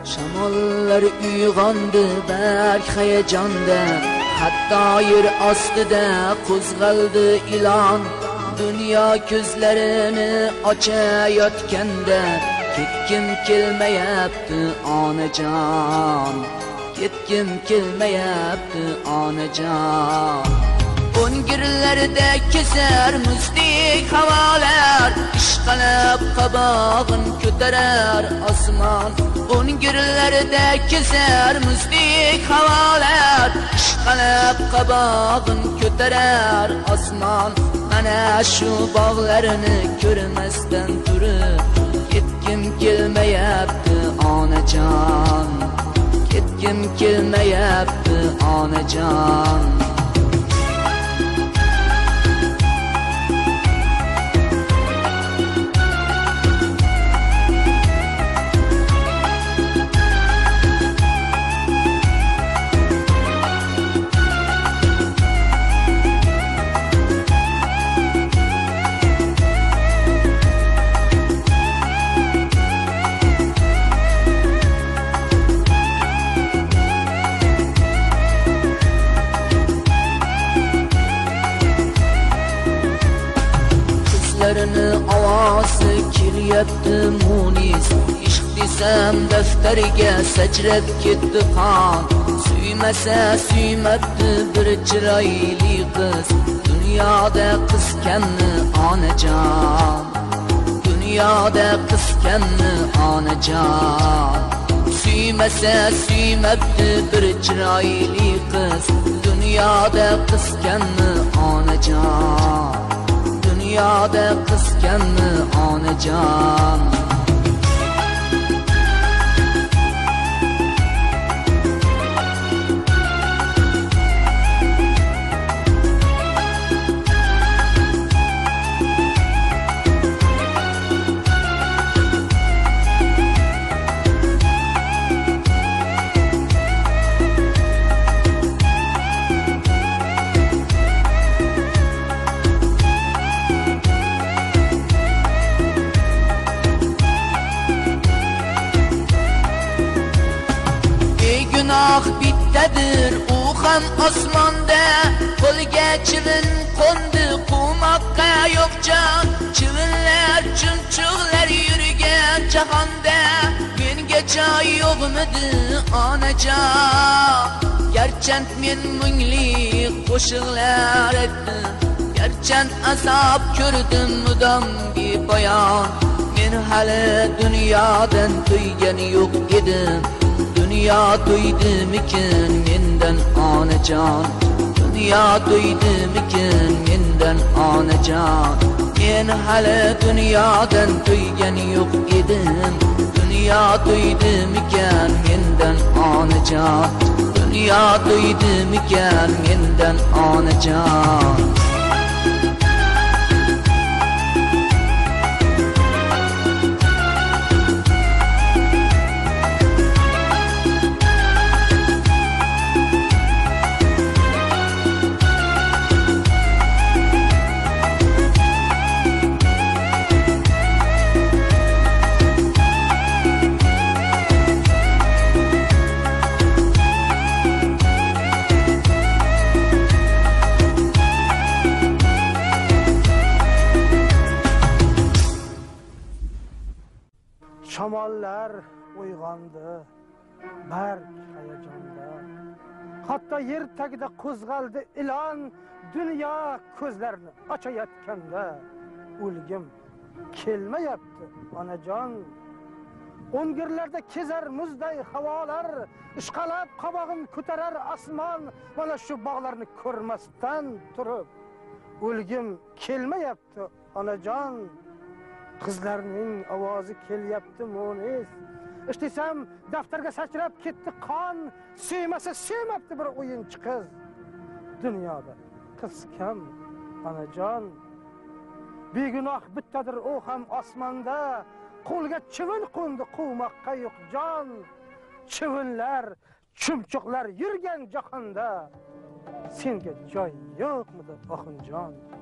Shamollar uyg'ondi berk hayajonda, hatto yer ostida qo'zg'aldi ilon. Dunyo ko'zlarini ochayotganda, ketgim kelmayapti onajon, ketgim kelmayapti onajon. O'ngirlarda kezar muzdek havolar, ishqalab qabog'in ko'tarar osmon. O'ngirlarda kezar muzdek havolar, ishqalab qabog'in ko'tarar osmon. Mana shu bog'larini ko'rmasdan turib, ketgim kelmayapti onajon, ketgim kelmayapti onajon. Ovozi kelyapti munis, ishq desam daftariga sachrab ketdi qon. Suymasa suymabdi bir chiroyli qiz, dunyoda qiz kammi onajon, dunyoda qiz kammi onajon. Suymasa suymabdi bir chiroyli qiz, dunyoda qiz kammi onajon, dunyoda qiz kammi onajon. Gunoh bittadir, u ham osmonda. Qo'lga chivin qo'ndi, qumoqqa yo'q jon. Chivinlar, chumchuqlar yurgan jahonda, menga joy yo'qmidi onajon? Garchand men mungli qo'shiqlar aytdim, garchand azob ko'rdim mudom bepoyon. Men hali dunyodan to'ygan yo'q edim, dünya duydimikin mendan onajon, dünya duydimikin mendan onajon. Men hali dunyodan to'ygan yo'q edim, dünya duydimikin mendan onajon, dünya duydimikin mendan onajon. Shamollar uyg'ondi berk hayajonda, hatto yer tagida qo'zg'aldi ilon. Dunyo ko'zlarini ochayotganda, o'lgim kelmayapti onajon. O'ngirlarda kezar muzday havolar, ishqalab qabog'in ko'tarar osmon. Mana shu bog'larni ko'rmasdan turib, o'lgim kelmayapti onajon. Qizlarning ovozi kelyapti munis, ishtesam daftarga sachrab ketdi qon. Suymasa suymabdi bir o'yinchi qiz, dunyoda qiz kam onajon. Begunoh bittadir, u ham osmonda. Qo'lga chivin qo'ndi, qumoqqa yo'q jon. Chivinlar, chumchuqlar yurgan jahonda, senga joy yo'qmidi oxunjon?